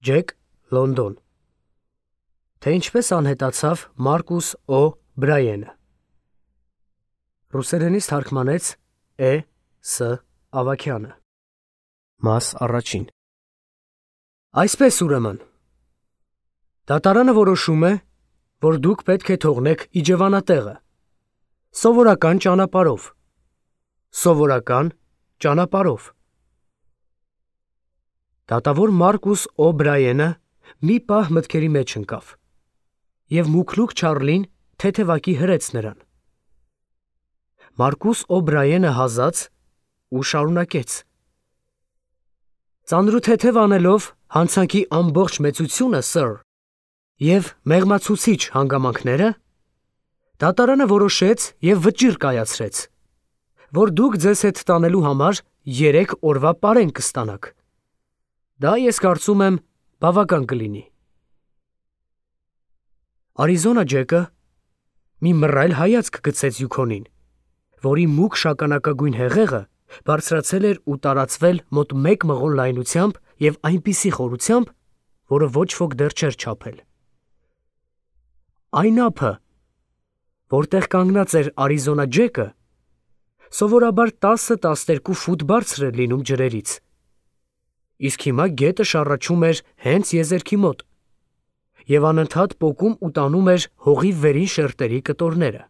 Ջեք, Լոնդոն։ Թե ինչպես անհետացավ Մարկուս Օ. Բրայենը։ Ռուսերենից թարգմանեց Է.Ս. Ավագյանը։ Մաս առաջին։ Այսպես ուրեմն, դատարանը որոշում է, որ դուք պետք է թողնեք իջևանատեղը, սովորական ճանապարհով, սովորական ճանապարհով։ Դատավոր Մարկուս Օ. Բրայենը մի պահ մտքերի մեջ ընկավ, և մուքլուք Չարլին թեթևակի հրեց նրան։ Մարկուս Օ. Բրայենը հազաց ու շարունակեց. Ծանրութեթև անելով հանցանքի ամբողջ մեծությունը, սըր, և մեղմացուցիչ հանգամանքները, դատարանը որոշեց և վճիռ կայացրեց, որ դուք ձեզ հետ տանելու համար 3 օրվա պարենտ կստանաք։ Դա ես կարծում եմ բավական կլինի։ Արիզոնա Ջեկը մի մռայլ հայացք գցեց Յուքոնին, որի մուգ շագանակագույն հեղեղը բարձրացել էր ու տարածվել մոտ 1 մղոն լայնությամբ և այնպիսի խորությամբ, որը ոչ ոք դեռ չէր չափել։ Այն ափը, որտեղ կանգնած էր Արիզոնա Ջեկը, սովորաբար 10-12 ֆուտ բարձր էր լինում ջրերից, իսկ հիմա գետը շառաչում էր հենց եզերքի մոտ և անընդհատ պոկում ու տանում էր հողի վերին շերտերի կտորները։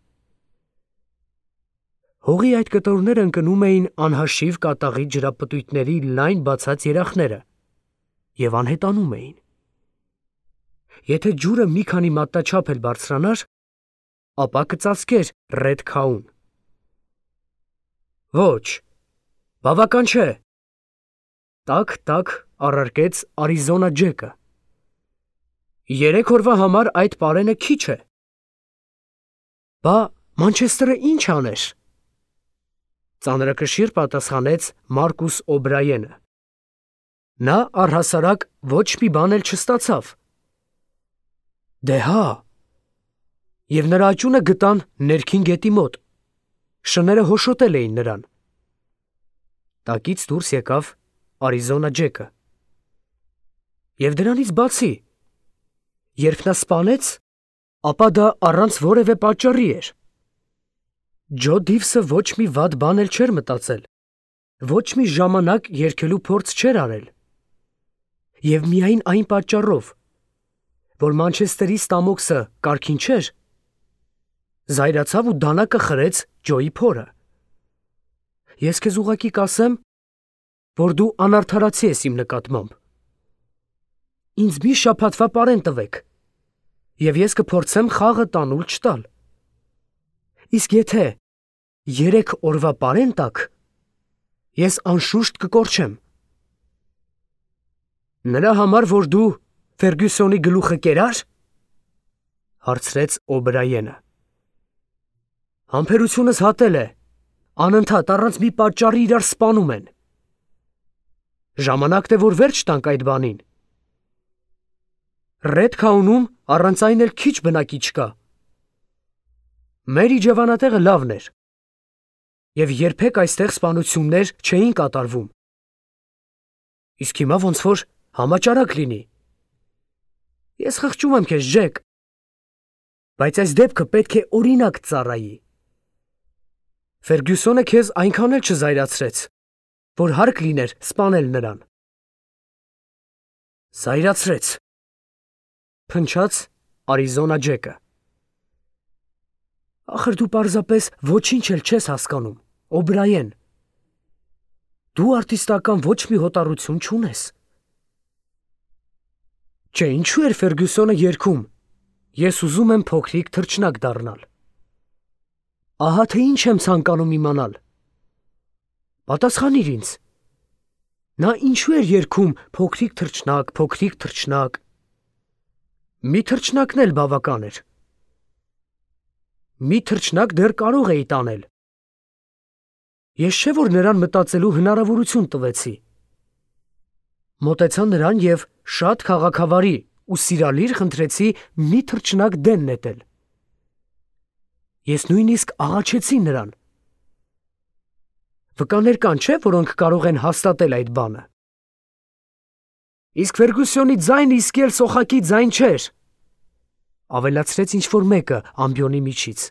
Հողի այդ կտորները ընկնում էին անհաշիվ կատաղի ջրապտույտների լայն բացած երախները և անհետանում էին։ Եթե ջուրը մի քանի մատնաչափ էլ բարձրանար, ապա կծածկեր Ռեդ Քաուն։ Ոչ, բավական չէ, տաք առարկեց Արիզոնա Ջեկը։ 3 օրվա համար այդ պարենը քիչ է։ Բա Մանչեսթերը ինչ աներ, ծանրակշիռ պատասխանեց Մարկուս Օ. Բրայենը։ Նա առհասարակ ոչ մի բան էլ չստացավ։ Դե հա, և նրա աճյունը գտան ներքին գետի մոտ, շները հոշոտել էին նրան։ Տակից դուրս եկավ Արիզոնա Ջեկը։ Եվ դրանից բացի, երբ նա սպանեց, ապա դա առանց որևէ պատճառի էր։ Ջո Դիվսը ոչ մի վատ բան էլ չէր մտածել, ոչ մի ժամանակ երգելու փորձ չէր արել։ Եվ միայն այն պատճառով, որ Մանչեսթերի ստամոքսը կարգին չէր, զայրացավ ու դանակը խրեց Ջոյի փորը։ Ես քեզ ուղղակի կասեմ, որ դու անարդարացի ես իմ նկատմամբ։ Ինձ մի շաբաթվա պարենտ տվեք, և ես կփորձեմ խաղը տանուլ չտալ։ Իսկ եթե 3 օրվա պարենտ տաք, ես անշուշտ կկորչեմ։ Նրա համար, որ դու Ֆերգյուսոնի գլուխը կերա՞ր, հարցրեց Օ. Բրայենը։ Համբերությունս հատել է, անընդհատ առանց մի պատճառի իրար սպանում են։ Ժամանակն է, որ վերջ տանք այդ բանին։ Ռեդ Քաունում առանց այն էլ քիչ բնակիչ կա։ Մեր իջևանատեղը լավն էր, և երբեք այստեղ սպանություններ չէին կատարվում։ Իսկ հիմա ոնց որ համաճարակ լինի։ Ես խղճում եմ քեզ, Ջեք, բայց այս դեպքը պետք է օրինակ ծառայի։ Ֆերգյուսոնը քեզ այնքան էլ չզայրացրեց, որ հարկ լիներ սպանել նրան։ Զայրացրեց, փնչաց Արիզոնա Ջեկը։ Ախր դու պարզապես ոչինչ էլ չես հասկանում, Օ. Բրայեն։ Դու արտիստական ոչ մի հոտառություն չունես։ Չէ, ինչու էր Ֆերգյուսոնը երգում. Ես ուզում եմ փոքրիկ թռչնակ դառնալ։ Ահա թե ինչ եմ ցանկանում իմանալ։ Պատասխանիր ինձ։ Նա ինչու էր երգում փոքրիկ թռչնակ, փոքրիկ թռչնակ։ Մի թռչնակն էլ բավական էր։ Մի թռչնակ դեռ կարող էի տանել։ Ես չէ՞ որ նրան մտածելու հնարավորություն տվեցի։ Մոտեցա նրան և շատ քաղաքավարի ու սիրալիր խնդրեցի մի թռչնակ դեն նետել։ Ես նույնիսկ աղաչեցի նրան։ Վկաներ կան, չէ՞, որոնք կարող են հաստատել այդ բանը։ Իսկ Ֆերգուսյոնի ձայնը իսկ էլ սոխակի ձայն չէր, ավելացրեց ինչ-որ մեկը ամբիոնի միջից։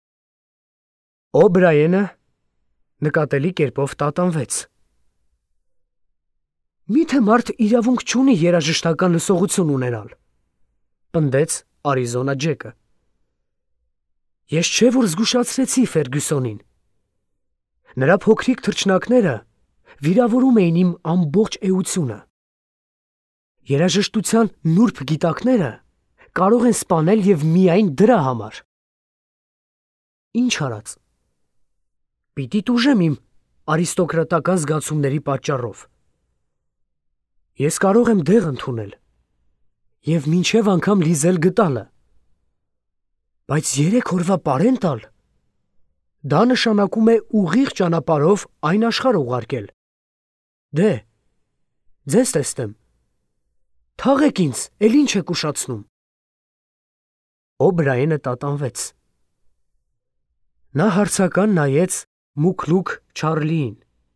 Օբրայենը նկատելի կերպով տատանվեց։ Միթե մարդ իրավունք չունի երաժշտական լսողություն ունենալ, պնդեց Արիզոնա Ջեկը։ Ես չէ որ զգուշացրեցի Ֆերգուսոնին։ Նրա փոքրիկ թռչնակները վիրավորում էին իմ ամբողջ էությունը։ Երաժշտության նուրբ գիտակները կարող են սպանել և միայն դրա համար։ Ինչ արած։ Պիտի տուժեմ իմ արիստոկրատական զգացումների պատճառով։ Ես կարող եմ դեղ ընդունել և մինչև անգամ լիզել գտալը, բայց 3 օրվա պարեն տալ, դա նշանակում է ուղիղ ճանապարհով այն աշխարհ ուղարկել։ Դե, ձեզ տեսնեմ, թաղեք ինձ, էլ ինչ եք ուշացնում։ Օբրայենը տատանվեց։ Նա հարցական նայեց մուքլուք Չարլիին։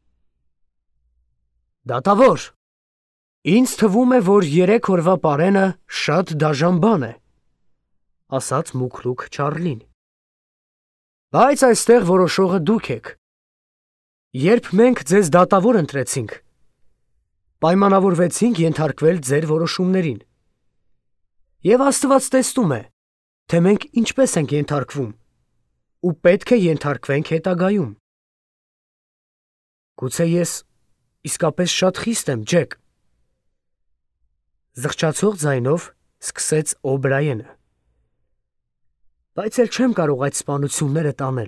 Դատավոր, ինձ թվում է, որ 3 օրվա պարենը շատ դաժան բան է, ասաց մուքլուք Չարլին։ Բայց այստեղ որոշողը դուք եք։ Երբ մենք ձեզ դատավոր ընտրեցինք, պայմանավորվեցինք ենթարկվել ձեր որոշումներին։ Եվ Աստված տեսնում է, թե մենք ինչպես ենք ենթարկվում, ու պետք է ենթարկվենք հետագայում։ Գուցե ես իսկապես շատ խիստ եմ, Ջեք, զղջացող ձայնով սկսեց Օբրայենը։ Բայց էլ չեմ կարող այդ սպանությունները տանել։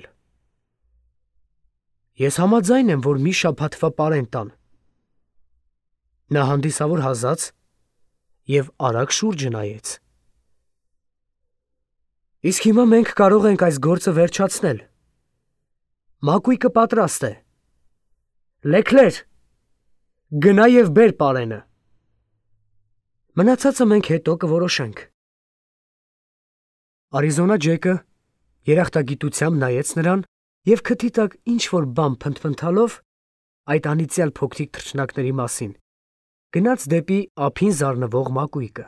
Ես համաձայն եմ, որ մի շաբաթվա պարեն տան։ Նա հանդիսավոր հազաց և արագ շուրջը նայեց։ Իսկ հիմա մենք կարող ենք այս գործը վերջացնել։ Մակույկը պատրաստ է։ Լեքլեր, գնա և բեր պարենը։ Մնացածը մենք հետո կորոշենք։ Արիզոնա Ջեկը երախտագիտությամբ նայեց նրան և քթի տակ ինչ-որ բան փնթփնթալով այդ անիծյալ փոքրիկ թռչնակների մասին, գնաց դեպի ափին զարնվող մակույկը։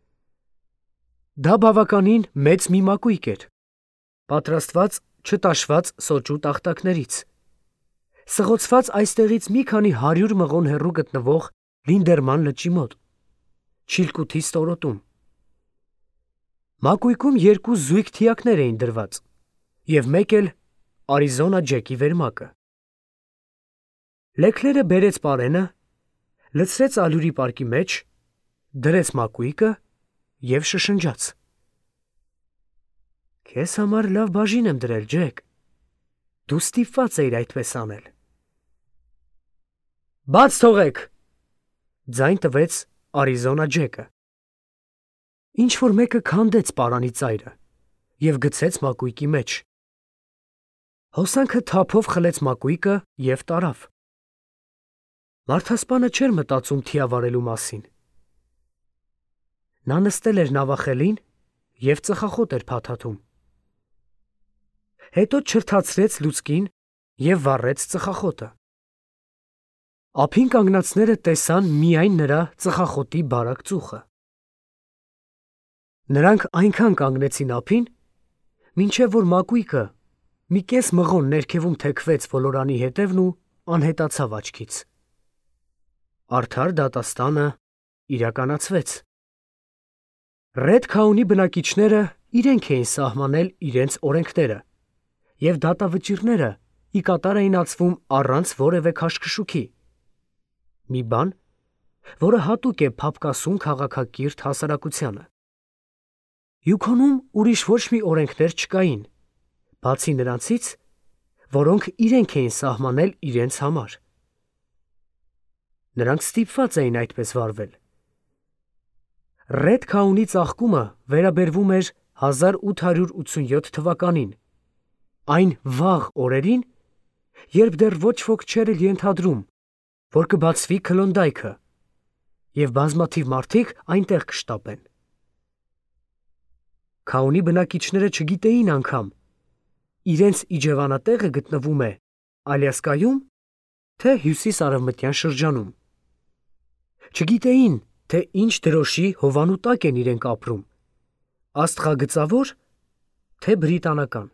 Դա բավականին մեծ մի մակույկ էր, պատրաստված չտաշված սոճու տախտակներից, սղոցված այստեղից մի քանի 100 մղոն հեռու գտնվող Լինդերման լճի մոտ, Չիլկութի ստորոտում։ Մակույկում 2 զույգ թիակներ էին դրված և մեկ էլ Արիզոնա Ջեկի վերմակը։ Լեքլերը բերեց պարենը, լցրեց ալյուրի պարկի մեջ, դրեց մակույկը և շշնջաց. Քեզ համար լավ բաժին եմ դրել, Ջեք, դու ստիպված էիր այդպես անել։ Բաց թողեք, ձայն տվեց Արիզոնա Ջեկը։ Ինչ-որ մեկը քանդեց պարանի ծայրը և գցեց մակույկի մեջ։ Հոսանքը թափով խլեց մակույկը և տարավ։ Մարդասպանը չէր մտածում թիավարելու մասին։ Նա նստել էր նավախելին և ծխախոտ էր փաթաթում։ Հետո չրթացրեց լուցկին և վառեց ծխախոտը։ Ափին կանգնածները տեսան միայն նրա ծխախոտի բարակ ծուխը։ Նրանք այնքան կանգնեցին ափին, մինչև որ մակույկը մի կես մղոն ներքևում թեքվեց ոլորանի հետևն ու անհետացավ աչքից։ Արդար դատաստանը իրականացվեց։ Ռեդ Քաունի բնակիչները իրենք էին սահմանել իրենց օրենքները, և դատավճիռները ի կատար էին ածվում առանց որևէ քաշքշուքի։ Մի բան, որը հատուկ է փափկասուն քաղաքակիրթ հասարակությանը։ Յուքոնում ուրիշ ոչ մի օրենքներ չկային, բացի նրանցից, որոնք իրենք էին սահմանել իրենց համար։ Նրանք ստիպված էին այդպես վարվել։ Ռեդ Քաունի ծաղկումը վերաբերվում էր 1887 թվականին, այն վաղ օրերին, երբ դեռ ոչ ոք չէր էլ ենթադրում, որ կբացվի Քլոնդայքը, և բազմաթիվ մարդիկ այնտեղ կշտապեն։ Քաունի բնակիչները չգիտեին անգամ, իրենց իջևանատեղը գտնվում է Ալյասկայում, թե հյուսիս-արևմտյան շրջանում։ Չգիտեին, թե ինչ դրոշի հովանու տակ են իրենք ապրում, աստղագծավոր, թե բրիտանական։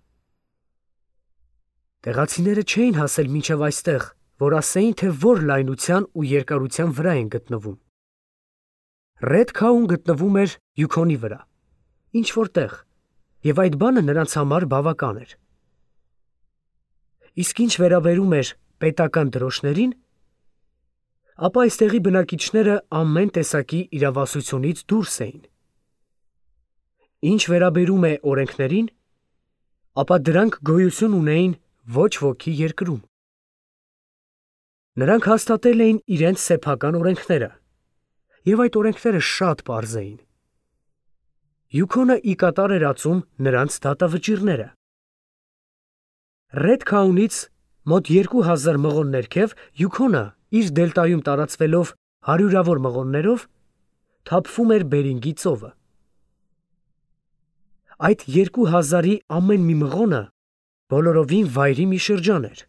Տեղացիները չէին հասել մինչև այստեղ, որ ասեին, թե որ լայնության ու երկարության վրա են գտնվում։ Ռեդ Քաուն գտնվում էր Յուքոնի վրա, ինչ-որ տեղ, և այդ բանը նրանց համար բավական էր։ Իսկ ինչ վերաբերում էր պետական դրոշներին, ապա այստեղի բնակիչները ամեն տեսակի իրավասությունից դուրս էին։ Ինչ վերաբերում է օրենքներին, ապա դրանք գոյություն ունեին ոչ ոքի երկրում։ Նրանք հաստատել էին իրենց սեփական օրենքները, և այդ օրենքները շատ պարզ էին։ Յուքոնը ի կատար էր ածում նրանց դատավճիռները։ Ռեդ Քաունից մոտ 2000 մղոն ներքև Յուքոնը իր դելտայում տարածվելով հարյուրավոր մղոններով թափվում էր Բերինգի ծովը։ Այդ 2000-ի ամեն մի մղոնը բոլորովին վայրի մի շրջան էր։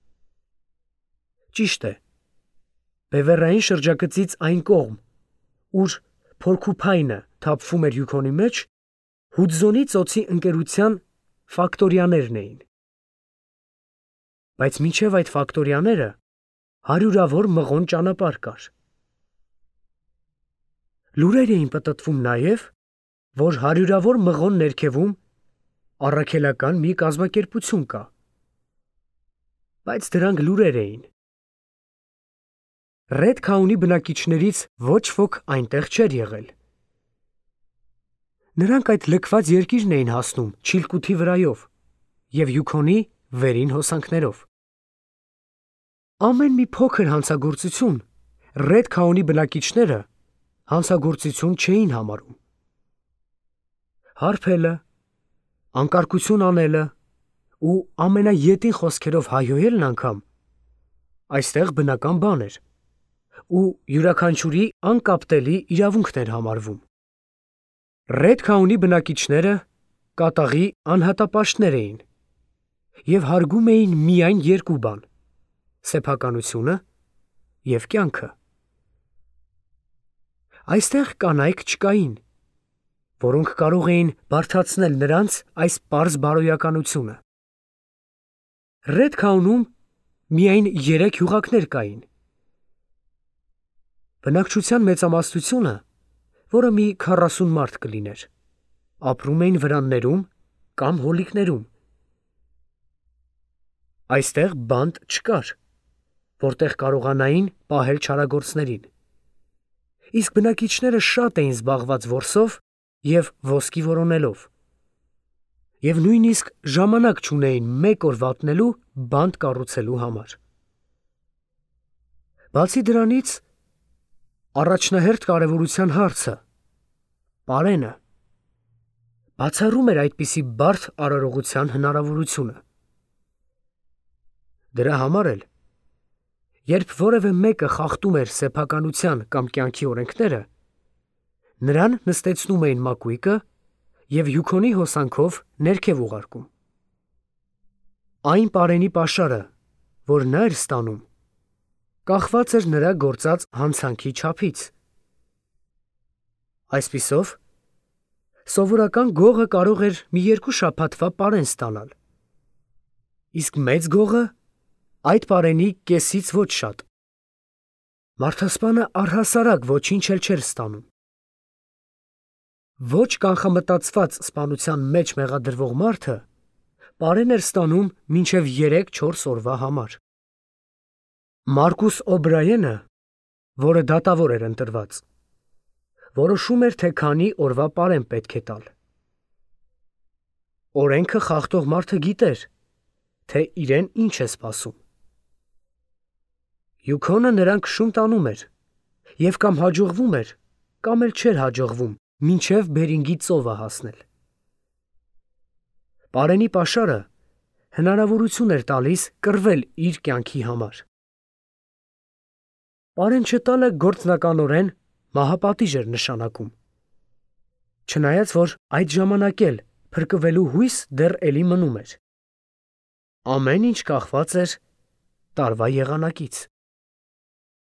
Ճիշտ է, բևեռային շրջագծից այն կողմ, ուր Փորքուփայնը թափվում էր Յուքոնի մեջ, Հուդզոնի ծոցի ընկերության ֆակտորիաներն էին։ Բայց մինչև այդ ֆակտորիաները հարյուրավոր մղոն ճանապարհ կար։ Լուրեր էին պտտվում նաև, որ հարյուրավոր մղոն ներքևում առաքելական մի կազմակերպություն կա։ Բայց դրանք լուրեր էին։ Ռեդ Քաունի բնակիչներից ոչ ոք այնտեղ չէր եղել։ Նրանք այդ լքված երկիրն էին հասնում Չիլկութի վրայով և Յուքոնի վերին հոսանքներով։ Ամեն մի փոքր հանցագործություն Ռեդ Քաունի բնակիչները հանցագործություն չէին համարում։ Հարբելը, անկարգություն անելը ու ամենաետին խոսքերով հայհոյելն անգամ այստեղ բնական բան էր ու յուրաքանչյուրի անկապտելի իրավունքն էր համարվում։ Ռեդ Քաունի բնակիչները կատաղի անհատապաշտներ էին և հարգում էին միայն երկու բան՝ սեփականությունը և կյանքը։ Այստեղ կանայք չկային, որոնք կարող էին բարդացնել նրանց այս պարզ բարոյականությունը։ Ռեդ Քաունում միայն 3 հյուղակներ կային։ Բնակչության մեծամասնությունը, որը մի 40 մարդ կլիներ, ապրում էին վրաններում կամ հոլիկներում։ Այստեղ բանտ չկար, որտեղ կարողանային պահել չարագործներին։ Իսկ բնակիչները շատ էին զբաղված որսով և ոսկի որոնելով, և նույնիսկ ժամանակ չունեին մեկ օր վատնելու բանտ կառուցելու համար։ Բացի դրանից, առաջնահերթ կարևորության հարցը՝ պարենը, բացառում էր այդպիսի բարդ արարողության հնարավորությունը։ Դրա համար էլ, երբ որևէ մեկը խախտում էր սեփականության կամ կյանքի օրենքները, նրան նստեցնում էին մակույկը և Յուքոնի հոսանքով ներքև ուղարկում։ Այն պարենի պաշարը, որ նա էր ստանում, կախված էր նրա գործած հանցանքի չափից։ Այսպիսով, սովորական գողը կարող էր մի 2 շաբաթվա պարեն ստանալ, իսկ մեծ գողը այդ պարենի կեսից ոչ շատ։ Մարդասպանը առհասարակ ոչինչ էլ չէր ստանում։ Ոչ կանխամտածված սպանության մեջ մեղադրվող մարդը պարեն էր ստանում մինչև 3-4 օրվա համար։ Մարկուս Օբրայենը, որը դատավոր էր ընտրված, որոշում էր, թե քանի օրվա պարեն պետք է տալ։ Օրենքը խախտող մարդը գիտեր, թե իրեն ինչ է սպասում։ Յուքոնը նրան քշում տանում էր, և կամ հաջողվում էր, կամ էլ չէր հաջողվում մինչև Բերինգի ծովը հասնել։ Պարենի պաշարը հնարավորություն էր տալիս կռվել իր կյանքի համար։ Պարեն չտալը գործնականորեն մահապատիժ էր նշանակում, չնայած որ այդ ժամանակ էլ փրկվելու հույս դեռ էլի մնում էր։ Ամեն ինչ կախված էր տարվա եղանակից։